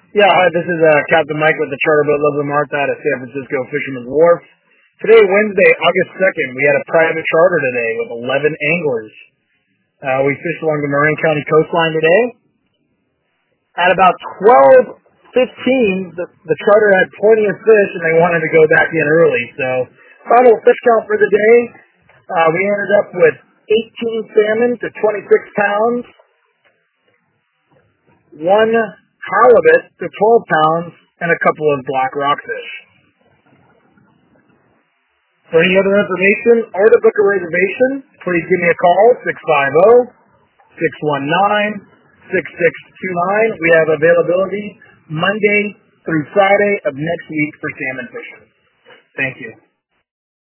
Yeah, hi, this is Captain Mike with the Charter Boat Love of Martha out of San Francisco Fisherman's Wharf. Today, Wednesday, August 2nd, we had a private charter today with 11 anglers. We fished along the Marin County coastline today. At about 12:15, the charter had plenty of fish and they wanted to go back in early. So, final fish count for the day, we ended up with 18 salmon to 26 pounds, one halibut to 12 pounds, and a couple of black rockfish. For any other information or to book a reservation, please give me a call, 650-619-6629. We have availability Monday through Friday of next week for salmon fishing. Thank you.